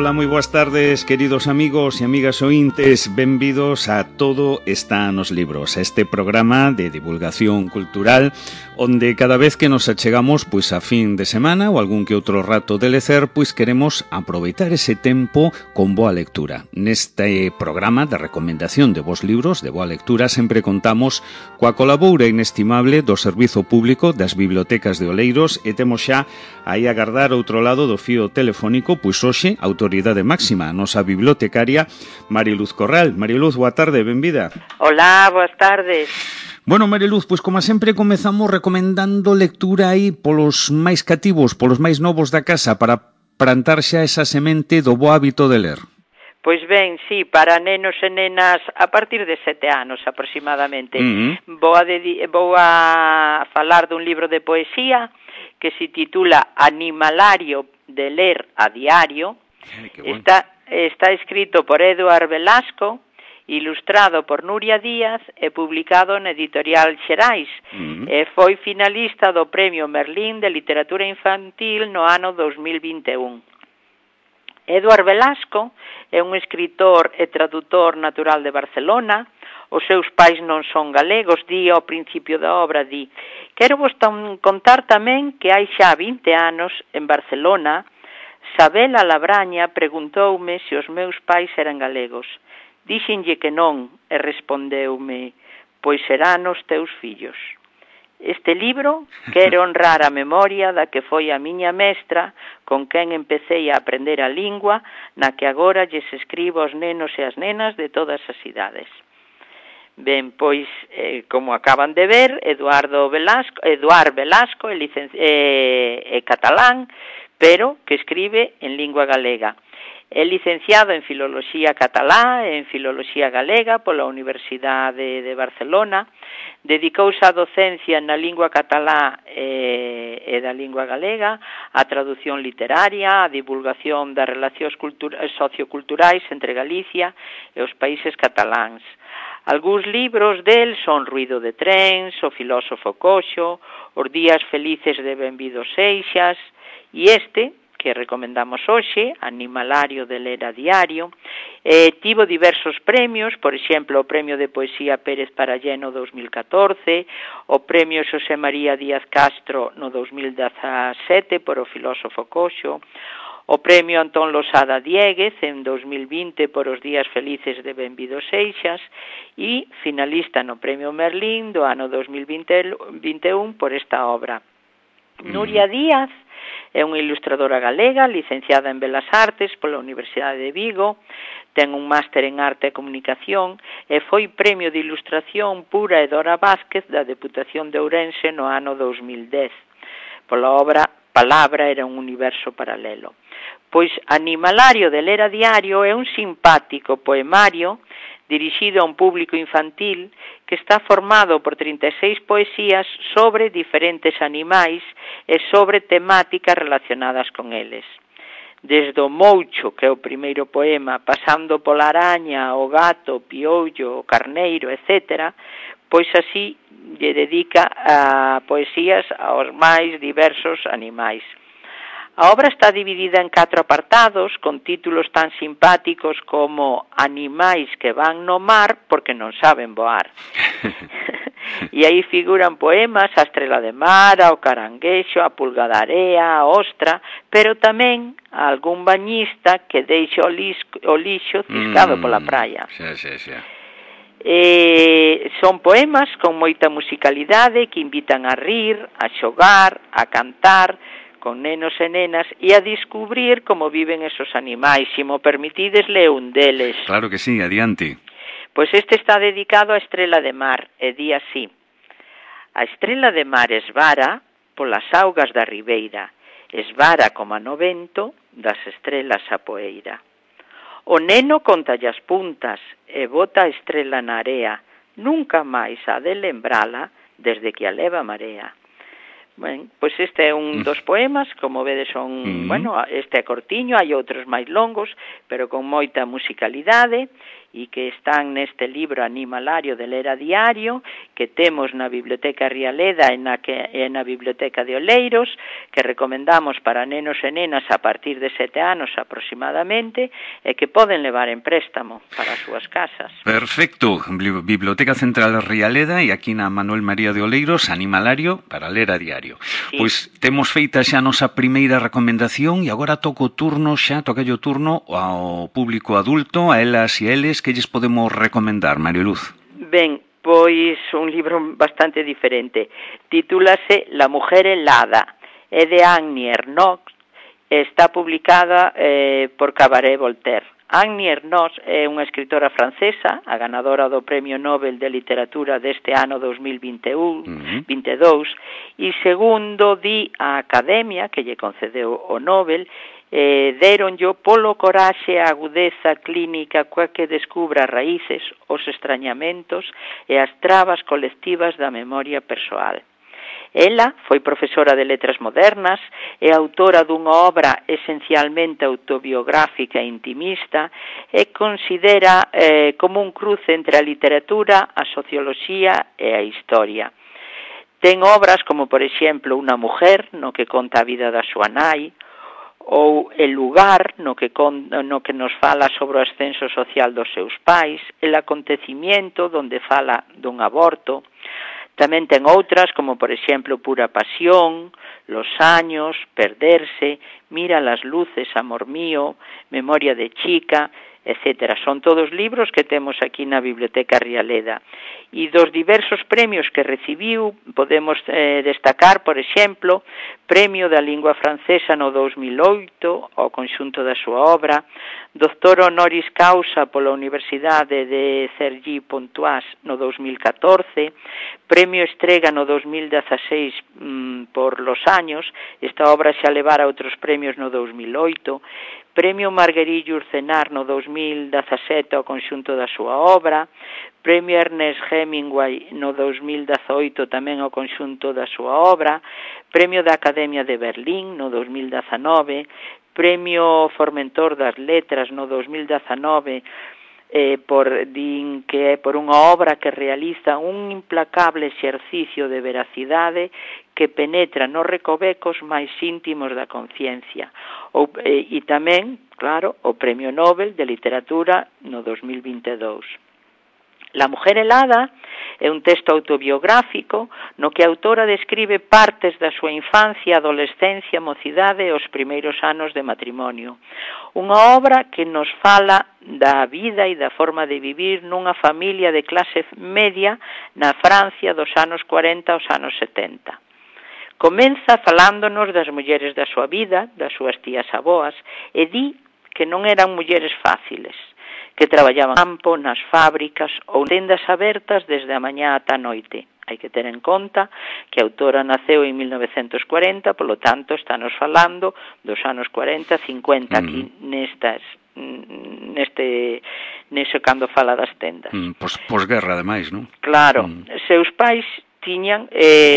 Ola, moi boas tardes, queridos amigos e amigas ointes. Benvidos a Todo está nos libros, a este programa de divulgación cultural onde cada vez que nos achegamos pois a fin de semana ou algún que outro rato de lecer, pois queremos aproveitar ese tempo con boa lectura. Neste programa de recomendación de bons libros, de boa lectura, sempre contamos coa colaboura inestimable do Servizo Público das Bibliotecas de Oleiros e temos xa aí a agardar outro lado do fío telefónico, pois hoxe, autoridade máxima, a nosa bibliotecaria Mariluz Corral. Mariluz, boa tarde, benvida. Hola, boas tardes. Bueno, Mariluz, pois como sempre comezamos recomendando lectura aí polos máis cativos, polos máis novos da casa, para plantar xa esa semente do bo hábito de ler. Pois ben, sí, para nenos e nenas a partir de 7 anos aproximadamente. Vou a falar dun libro de poesía que se titula Animalario de ler a diario. Bueno. Está escrito por Eduard Velasco, ilustrado por Nuria Díaz e publicado na editorial Xerais. Foi finalista do Premio Merlín de Literatura Infantil no ano 2021. Eduard Velasco é un escritor e tradutor natural de Barcelona. Os seus pais non son galegos, di ao principio da obra, di: quero vos contar tamén que hai xa 20 anos en Barcelona, Sabela Labraña preguntoume se os meus pais eran galegos. Dixenlle que non, e respondeume: pois serán os teus fillos. Este libro quere honrar a memoria da que foi a miña mestra, con quen empecé a aprender a lingua, na que agora lles escribo aos nenos e as nenas de todas as idades. Ben, pois, como acaban de ver, Eduard Velasco é catalán, pero que escribe en lingua galega. É licenciado en Filoloxía Catalá e en Filoloxía Galega pola Universidade de Barcelona. Dedicouse á docencia na lingua catalá e da lingua galega, á traducción literaria, á divulgación das relacións socioculturais entre Galicia e os países cataláns. Algúns libros del son Ruido de trens, O filósofo coxo, Os días felices de Benvido Seixas, e este, que recomendamos hoxe, Animalario de ler a diario, tivo diversos premios, por exemplo, o Premio de Poesía Pérez Parallé no 2014, o Premio Xosé María Díaz Castro no 2017 por O filósofo coxo, o Premio Antón Losada Dieguez en 2020 por Os días felices de Benvido Seixas e finalista no Premio Merlín do ano 2021 por esta obra. Nuria Díaz é unha ilustradora galega, licenciada en Belas Artes pola Universidade de Vigo, ten un máster en Arte e Comunicación e foi Premio de Ilustración Pura e Dora Vázquez da Deputación de Ourense no ano 2010. Pola obra Palabra era un universo paralelo. Pois Animalario de ler a diario é un simpático poemario dirixido a un público infantil que está formado por 36 poesías sobre diferentes animais e sobre temáticas relacionadas con eles. Desde o moucho, que é o primeiro poema, pasando pola araña, o gato, o piollo, o carneiro, etc., pois así lle dedica a poesías aos máis diversos animais. A obra está dividida en 4 apartados, con títulos tan simpáticos como Animais que van no mar porque non saben voar. E aí figuran poemas a estrela de mar, ao caranguexo, a pulga da area, a ostra, pero tamén a algún bañista que deixa o lixo ciscado pola praia. Son poemas con moita musicalidade que invitan a rir, a xogar, a cantar con nenos e nenas e a descubrir como viven esos animais. Se mo permitides, leo un deles. Claro que sí, adiante. Pois este está dedicado á estrela de mar e di así: a estrela de mar esvara polas augas da ribeira, esvara como no vento das estrelas a poeira. O neno contalle as puntas e bota a estrela na area, nunca máis ha de lembrala desde que a leva a marea. Ben, pois este é un dos poemas, como vedes son, bueno, este é cortiño, hai outros máis longos, pero con moita musicalidade, e que están neste libro Animalario de ler a diario, que temos na Biblioteca Rialeda e na Biblioteca de Oleiros, que recomendamos para nenos e nenas a partir de 7 anos aproximadamente, e que poden levar en préstamo para as súas casas. Perfecto. Biblioteca Central Rialeda e aquí na Manuel María de Oleiros, Animalario para ler a diario. Sí. Pois temos feita xa a nosa primeira recomendación e agora toca o turno ao público adulto, a elas e a eles. Que lles podemos recomendar, María Luz? Ben, pois un libro bastante diferente. Titúlase La mujer helada. É de Annie Ernaux. Está publicada por Cabaret Voltaire. Annie Ernaux é unha escritora francesa, a ganadora do Premio Nobel de Literatura deste ano 2022, e segundo di a Academia, que lle concedeu o Nobel, deronllo polo coraxe e agudeza clínica coa que descubra as raíces, os extrañamentos e as trabas colectivas da memoria persoal. Ela foi profesora de letras modernas e autora dunha obra esencialmente autobiográfica e intimista e considera como un cruce entre a literatura, a socioloxía e a historia. Ten obras como, por exemplo, Una mujer, no que conta a vida da súa nai, ou El lugar, no que nos fala sobre o ascenso social dos seus pais, El acontecimiento, donde fala dun aborto. Tamén ten outras, como por exemplo Pura pasión, Los años, Perderse, Mira las luces, amor mío, Memoria de chica, etc. Son todos libros que temos aquí na Biblioteca Rialeda. E dos diversos premios que recibiu, podemos destacar, por exemplo, Premio da Lingua Francesa no 2008, ao conxunto da súa obra, Doctor honoris causa pola Universidade de Cergy-Pontoise no 2014, Premio Estrega no 2016 por Los años, esta obra xa levara outros premios no 2008, Premio Marguerite Yourcenar no 2017 ao conxunto da súa obra, Premio Ernest Hemingway no 2018 tamén ao conxunto da súa obra, Premio da Academia de Berlín no 2019, Premio Formentor das Letras no 2019, que é por unha obra que realiza un implacable exercicio de veracidade que penetra nos recovecos máis íntimos da conciencia. E tamén, claro, o Premio Nobel de Literatura no 2022. La mujer helada é un texto autobiográfico no que a autora describe partes da súa infancia, adolescencia, mocidade e os primeiros anos de matrimonio. Unha obra que nos fala da vida e da forma de vivir nunha familia de clase media na Francia dos anos 40 aos anos 70. Comeza falándonos das mulleres da súa vida, das súas tías aboas, e di que non eran mulleres fáciles, que traballaban no campo, nas fábricas ou tendas abertas desde a mañá ata a noite. Hai que ter en conta que a autora naceu en 1940, polo tanto, estános falando dos anos 40, 50 aquí nese cando fala das tendas. Posguerra, ademais, non? Claro, seus pais tiñan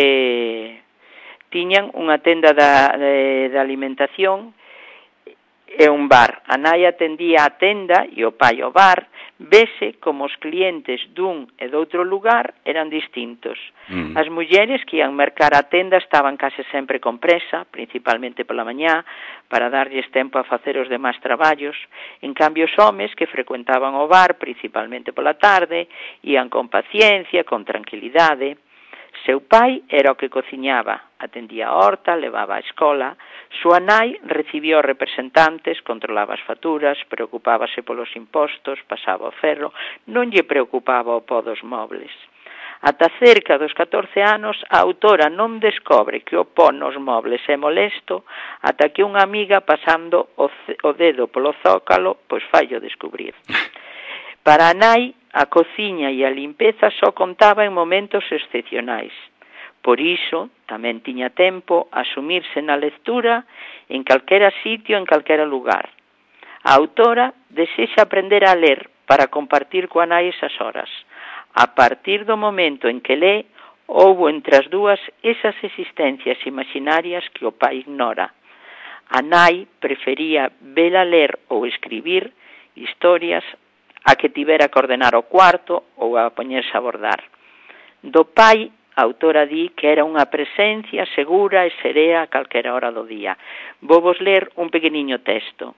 unha tenda de alimentación e un bar. A nai atendía a tenda e o pai o bar. Vese como os clientes dun e doutro lugar eran distintos. As mulleres que ian mercar a tenda estaban case sempre con presa, principalmente pola mañá, para darlles tempo a facer os demais traballos. En cambio, os homes que frecuentaban o bar, principalmente pola tarde, ian con paciencia, con tranquilidade. Seu pai era o que cociñaba, atendía a horta, levaba a escola. Súa nai recibía os representantes, controlaba as facturas, preocupábase polos impostos, pasaba o ferro, non lle preocupaba o pó dos mobles. Ata cerca dos 14 anos, a autora non descobre que o pó nos mobles é molesto, ata que unha amiga pasando o dedo polo zócalo, pois fallo descubrir. Para a nai, a cociña e a limpeza só contaba en momentos excepcionais. Por iso, tamén tiña tempo a sumirse na lectura en calquera sitio, en calquera lugar. A autora desexa aprender a ler para compartir coa nai esas horas. A partir do momento en que lé, houbo entre as dúas esas existencias imaginarias que o pai ignora. A nai prefería vela ler ou escribir historias a que tivera que ordenar o cuarto ou a poñerse a bordar. Do pai, a autora di que era unha presencia segura e serea a calquera hora do día. Vou vos ler un pequeniño texto.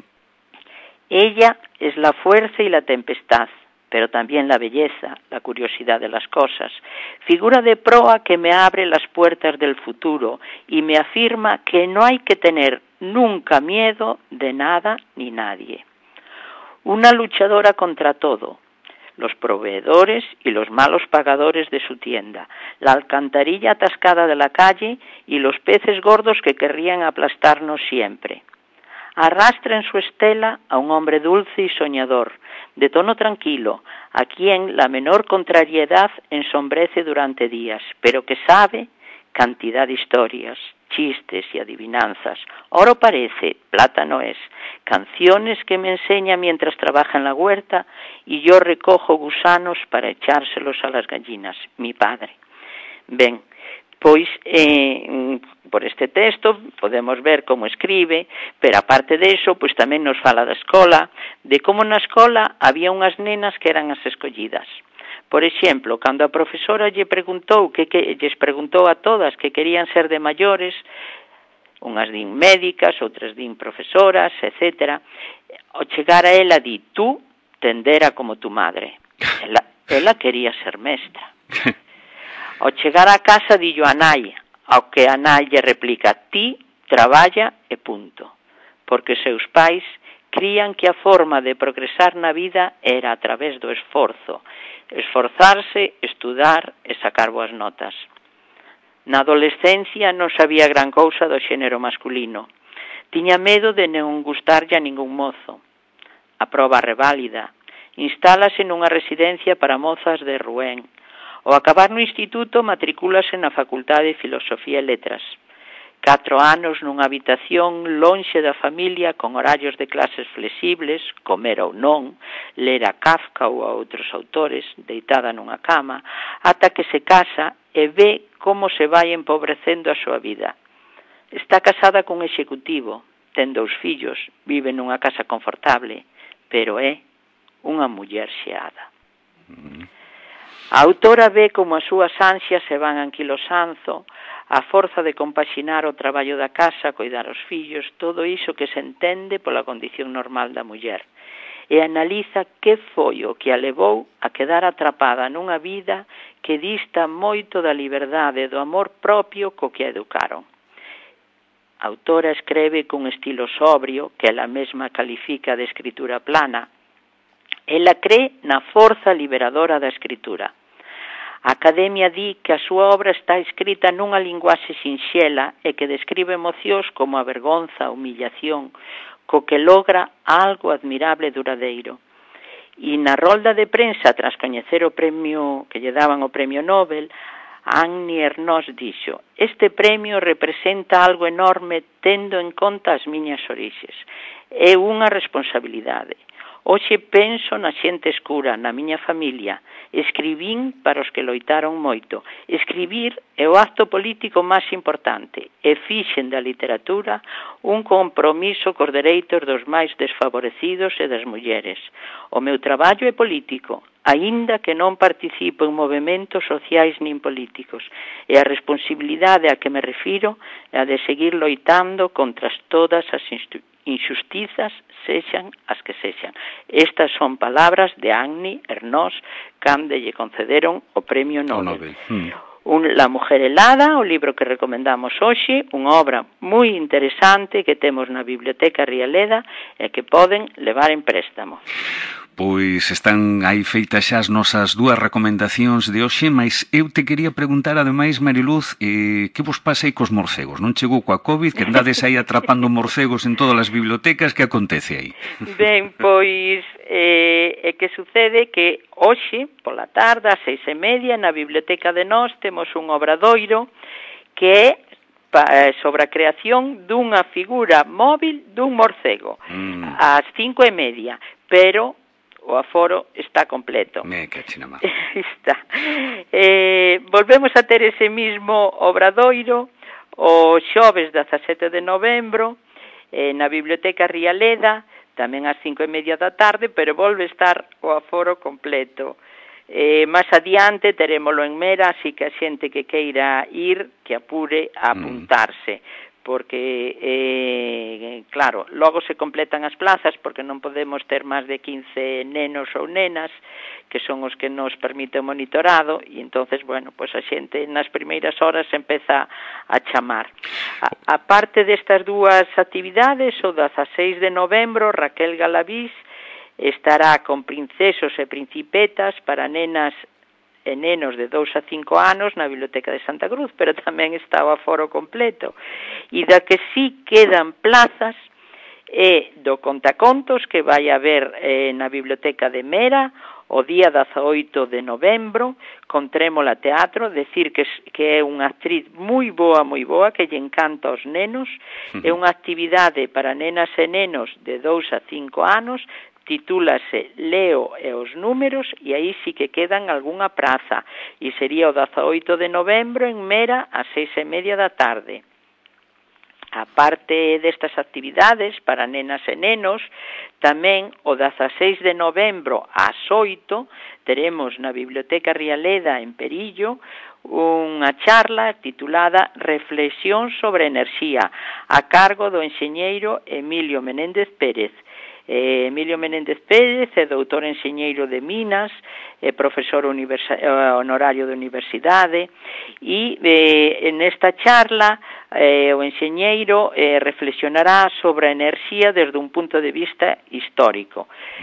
Ella es la fuerza y la tempestad, pero también la belleza, la curiosidad de las cosas. Figura de proa que me abre las puertas del futuro y me afirma que no hay que tener nunca miedo de nada ni nadie. Una luchadora contra todo, los proveedores y los malos pagadores de su tienda, la alcantarilla atascada de la calle y los peces gordos que querrían aplastarnos siempre. Arrastra en su estela a un hombre dulce y soñador, de tono tranquilo, a quien la menor contrariedad ensombrece durante días, pero que sabe cantidad de historias, chistes y adivinanzas. Oro parece, plata no es. Canciones que me enseña mientras trabaja en la huerta y yo recojo gusanos para echárselos a las gallinas, mi padre. Ben, pois, por este texto podemos ver como escribe, pero aparte de eso, pois tamén nos fala da escola, de como na escola había unhas nenas que eran as escollidas. Por exemplo, cando a profesora lles preguntou a todas que querían ser de maiores, unhas din médicas, outras din profesoras, etc. Ao chegar a ela di, tú tendera como tu madre. Ela quería ser mestra. Ao chegar á casa dillo a nai, ao que a nai lle replica, ti traballa e punto. Porque seus pais crían que a forma de progresar na vida era a través do esforzo. Esforzarse, estudar e sacar boas notas. Na adolescencia non sabía gran cousa do xénero masculino. Tiña medo de non gustarlle a ningún mozo. Aproba a reválida. Instálase nunha residencia para mozas de Rouen. Ao acabar no instituto, matricúlase na Facultade de Filosofía e Letras. 4 anos nunha habitación lonxe da familia con horarios de clases flexibles, comer ou non, ler a Kafka ou a outros autores, deitada nunha cama, ata que se casa e ve como se vai empobrecendo a súa vida. Está casada cun executivo, ten 2 fillos, vive nunha casa confortable, pero é unha muller xeada. A autora ve como as súas ansias se van anquilosanzo, a forza de compaxinar o traballo da casa, coidar os fillos, todo iso que se entende pola condición normal da muller, e analiza que foi o que a levou a quedar atrapada nunha vida que dista moito da liberdade e do amor propio co que a educaron. A autora escreve cun estilo sobrio, que ela mesma califica de escritura plana. Ela cree na forza liberadora da escritura. A Academia di que a súa obra está escrita nunha linguaxe sinxela e que describe emocións como a vergonza, a humillación, co que logra algo admirable e duradeiro. E na rolda de prensa, tras coñecer o premio que lle daban o premio Nobel, Annie Ernaux dixo: este premio representa algo enorme tendo en conta as miñas orixes. É unha responsabilidade. Hoxe penso na xente escura, na miña familia. Escribín para os que loitaron moito. Escribir é o acto político máis importante e fixen da literatura un compromiso cos dereitos dos máis desfavorecidos e das mulleres. O meu traballo é político, aínda que non participo en movementos sociais nin políticos. E a responsabilidade a que me refiro é a de seguir loitando contra todas as injustizas, sexan as que sexan. Estas son palabras de Annie Ernaux cando lle concederon o premio Nobel. La mujer helada, o libro que recomendamos hoxe, unha obra moi interesante que temos na Biblioteca Rialeda e que poden levar en préstamo. Pois están aí feitas xa as nosas 2 recomendacións de hoxe, mas eu te quería preguntar, ademais, Mariluz, que vos pasa aí cos morcegos? Non chegou coa COVID, que andades aí atrapando morcegos en todas as bibliotecas, que acontece aí? Ben, pois, é que sucede que hoxe, pola tarde, ás 6:30, na Biblioteca de Nós, temos un obradoiro que é sobre a creación dunha figura móvil dun morcego, ás 5:30, pero o aforo está completo. Me cachina má. Está. Volvemos a ter ese mismo obradoiro o xoves 17 de novembro na Biblioteca Rialeda, tamén ás 5:30 da tarde, pero volve a estar o aforo completo. Más adiante terémolo en Mera, así que a xente que queira ir, que apure a apuntarse, porque, claro, logo se completan as plazas, porque non podemos ter máis de 15 nenos ou nenas, que son os que nos permite o monitorado, e entonces, bueno, pois a xente nas primeiras horas empeza a chamar. A parte destas dúas actividades, o 16 de novembro, Raquel Galavís estará con princesos e principetas para nenas e nenos de 2 a 5 anos na Biblioteca de Santa Cruz, pero tamén está o aforo completo. E da que sí quedan plazas é do contacontos que vai haber na Biblioteca de Mera o día 18 de novembro, con Trémola Teatro, decir que é unha actriz moi boa, que lle encanta aos nenos, é unha actividade para nenas e nenos de 2 a 5 anos, titúlase Leo e os números, e aí sí que quedan algunha praza, e sería o 18 de novembro en Mera ás 6:30 da tarde. A parte destas actividades para nenas e nenos, tamén o 16 de novembro ás 8 teremos na Biblioteca Rialeda en Perillo unha charla titulada Reflexión sobre enerxía, a cargo do enxeñeiro Emilio Menéndez Pérez. Emilio Menéndez Pérez é doutor enxeñeiro de Minas, é profesor honorario de universidade, e nesta charla o enxeñeiro reflexionará sobre a enerxía desde un punto de vista histórico.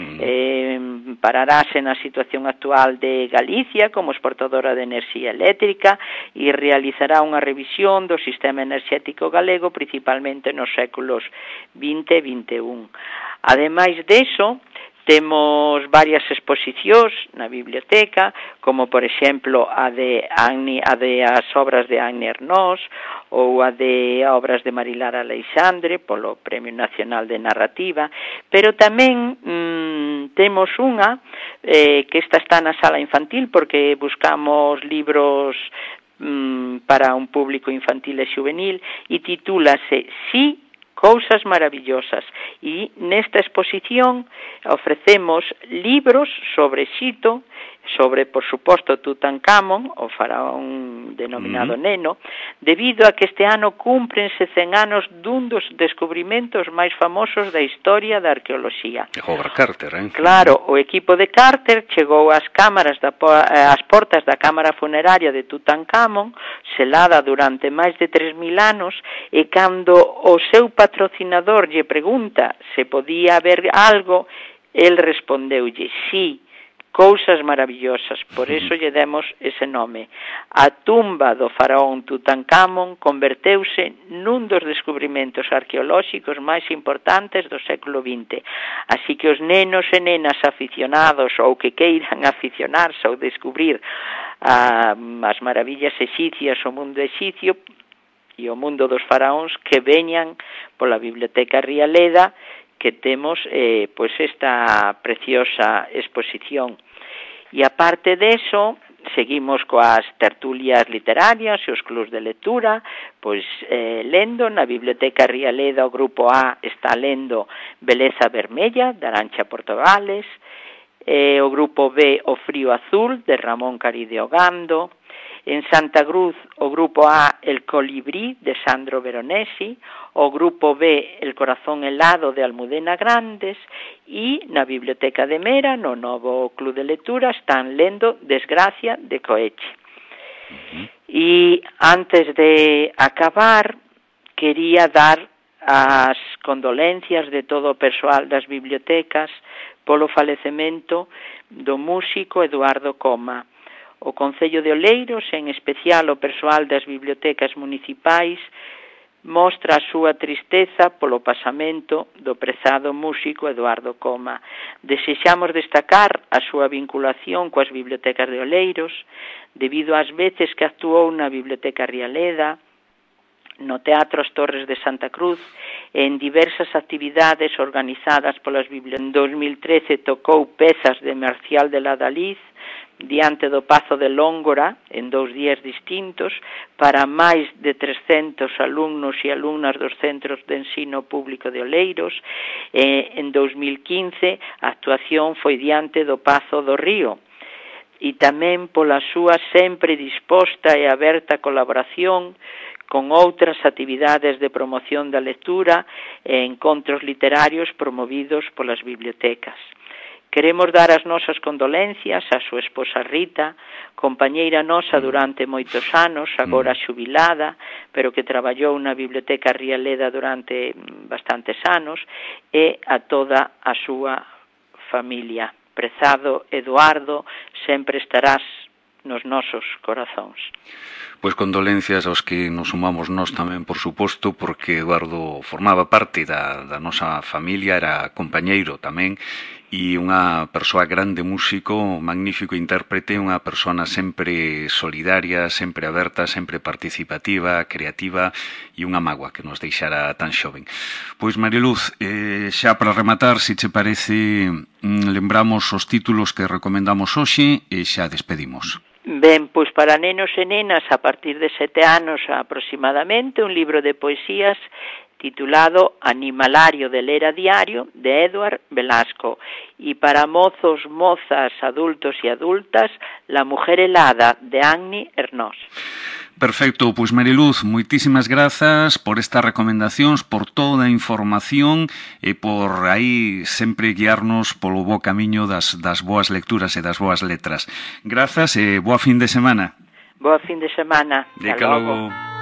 Pararase na situación actual de Galicia como exportadora de enerxía eléctrica e realizará unha revisión do sistema enerxético galego, principalmente nos séculos XX e XXI. Ademais deso, temos varias exposicións na biblioteca, como por exemplo a de as obras de Annie Ernaux ou a de obras de Marilar Aleixandre polo Premio Nacional de Narrativa, pero tamén temos unha que esta está na sala infantil porque buscamos libros para un público infantil e juvenil e titúlase Sí, Cousas maravillosas, e nesta exposición ofrecemos libros sobre Xito, sobre, por suposto, Tutankamón, o faraón denominado Neno, debido a que este ano cúmprense 100 anos dun dos descubrimentos máis famosos da historia da arqueoloxía. Howard Carter, Claro, o equipo de Carter chegou ás portas da cámara funeraria de Tutankamón, selada durante máis de 3.000 anos, e cando o seu patrocinador lle pregunta se podía haber algo, el respondeulle, sí, Cousas maravillosas, por eso lle demos ese nome. A tumba do faraón Tutankamón converteuse nun dos descubrimentos arqueolóxicos máis importantes do século XX. Así que os nenos e nenas aficionados ou que queiran aficionarse ou descubrir as maravillas exicias, o mundo exicio e o mundo dos faraóns, que veñan pola Biblioteca Rialeda, que temos pois esta preciosa exposición. E aparte deso, seguimos coas tertulias literarias e os clubs de lectura, pois lendo na Biblioteca Rialeda o grupo A está lendo Beleza Vermella, de Arantxa Portogales, o grupo B O Frío Azul, de Ramón Caride Ogando. En Santa Cruz, o grupo A, El Colibrí, de Sandro Veronesi, o grupo B, El Corazón Helado, de Almudena Grandes, e na Biblioteca de Mera, no novo club de lectura, están lendo Desgracia, de Coeche. E antes de acabar, quería dar as condolencias de todo o persoal das bibliotecas polo falecemento do músico Eduardo Coma. O Concello de Oleiros, en especial o persoal das bibliotecas municipais, mostra a súa tristeza polo pasamento do prezado músico Eduardo Coma. Desexamos destacar a súa vinculación coas bibliotecas de Oleiros, debido ás veces que actuou na Biblioteca Rialeda, no Teatro As Torres de Santa Cruz en diversas actividades organizadas polas bibliotecas. En 2013 tocou pezas de Marcial de Ladalíz diante do Pazo de Lóngora en 2 días distintos para máis de 300 alumnos e alumnas dos centros de ensino público de Oleiros. En 2015 a actuación foi diante do Pazo do Río e tamén pola súa sempre disposta e aberta colaboración con outras actividades de promoción da lectura e encontros literarios promovidos polas bibliotecas. Queremos dar as nosas condolencias á súa esposa Rita, compañeira nosa durante moitos anos, agora xubilada, pero que traballou na Biblioteca Rialeda durante bastantes anos, e a toda a súa familia. Prezado Eduardo, sempre estarás nos nosos corazóns. Pois condolencias aos que nos sumamos nós tamén, por suposto, porque Eduardo formaba parte da nosa familia, era compañeiro tamén, e unha persoa grande músico, magnífico intérprete, unha persona sempre solidaria, sempre aberta, sempre participativa, creativa e unha mágoa que nos deixara tan xoven. Pois Mariluz, xa para rematar, se che parece, lembramos os títulos que recomendamos hoxe e xa despedimos. Ben, pois para nenos e nenas a partir de 7 anos aproximadamente, un libro de poesías titulado Animalario de ler a diario, de Eduard Velasco. E para mozos, mozas, adultos e adultas, La mujer helada, de Annie Ernaux. Perfecto, pois Mariluz, moitísimas grazas por estas recomendacións, por toda a información e por aí sempre guiarnos polo bo camiño das boas lecturas e das boas letras. Grazas e boa fin de semana. Boa fin de semana. Hasta logo.